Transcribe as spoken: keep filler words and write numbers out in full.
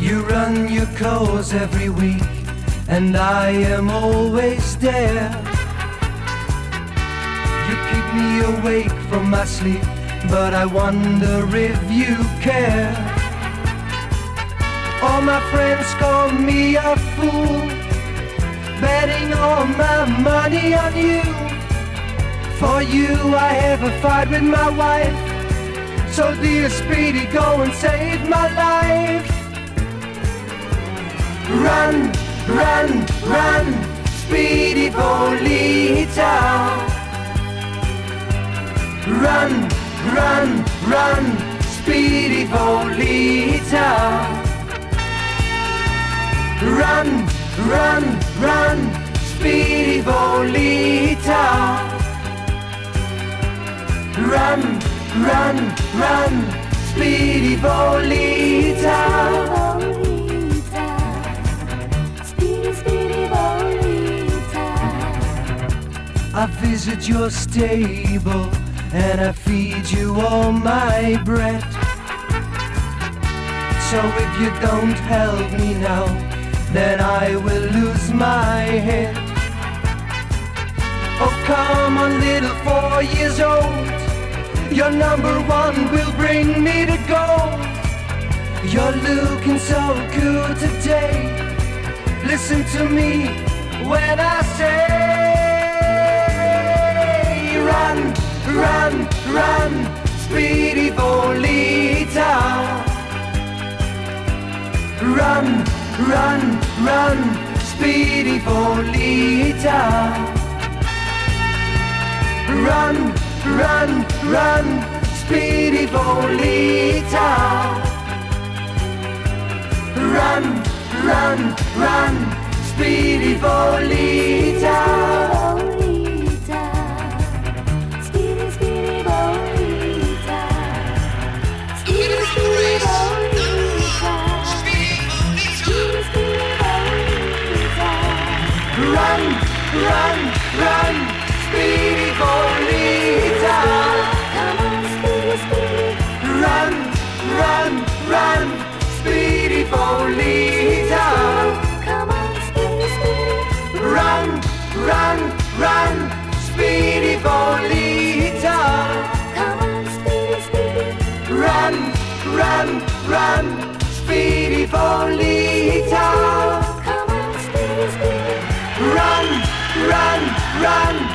You run your course every week, and I am always there. You keep me awake from my sleep, but I wonder if you care. All my friends call me a fool, betting all my money on you. For you I have a fight with my wife, so dear Speedy, go and save my life. Run, run, run, Speedy Bolita. Run, run, run, Speedy Bolita. Run, run, run, Speedy Bolita. Run, run, run, Speedy Bolita. Speedy, Speedy Bolita. I visit your stable and I feed you all my bread. So if you don't help me now, then I will lose my head. Oh, come on, little four years old, your number one will bring me to gold. You're looking so good today. Listen to me when I say, run, run, run, Speedy Bolita. Run, run, run, Speedy Bolita. Run, run, run, Speedy Bolita. Run, run, run, Speedy Bolita. Speedy, Speedy Bolita. Speedy, Speedy Bolita. Speedy, Speedy Bolita. Run, run, run, Speedy Bolita. Come on, Speedy, Speedy. Run, run, run, Speedy Bolita. Come on, Speedy, Speedy. Run, run, run, Speedy Bolita. Come on, Speedy, Speedy. Run, run, run, Speedy Bolita. Come on, Speedy, Speedy. Run, run, run,